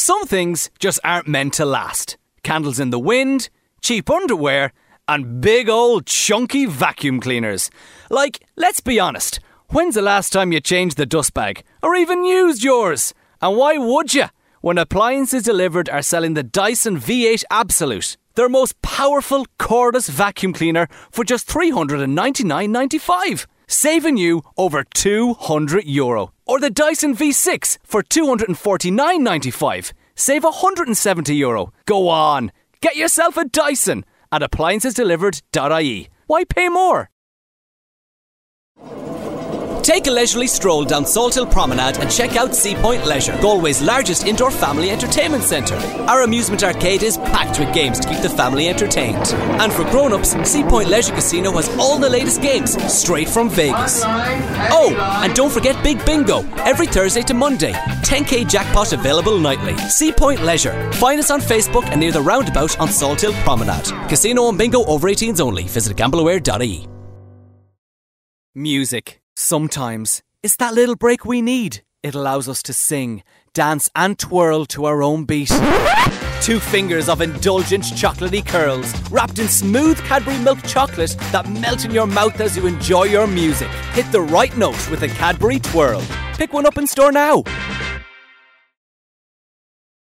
Some things just aren't meant to last. Candles in the wind, cheap underwear, and big old chunky vacuum cleaners. Like, let's be honest, when's the last time you changed the dust bag? Or even used yours? And why would you? When Appliances Delivered are selling the Dyson V8 Absolute, their most powerful cordless vacuum cleaner for just $399.95, saving you over €200. Or the Dyson V6 for $249.95, save €170. Go on, get yourself a Dyson at appliancesdelivered.ie. Why pay more? Take a leisurely stroll down Salt Hill Promenade and check out Sea Point Leisure, Galway's largest indoor family entertainment centre. Our amusement arcade is packed with games to keep the family entertained. And for grown-ups, Sea Point Leisure Casino has all the latest games, straight from Vegas. Oh, and don't forget Big Bingo, every Thursday to Monday. 10k jackpot available nightly. Sea Point Leisure. Find us on Facebook and near the roundabout on Salt Hill Promenade. Casino and bingo over 18s only. Visit gambleaware.ie. Music. Sometimes it's that little break we need. It allows us to sing, dance and twirl to our own beat. 2 fingers of indulgent chocolatey curls wrapped in smooth Cadbury milk chocolate that melt in your mouth as you enjoy your music. Hit the right note with a Cadbury twirl. Pick one up in store now.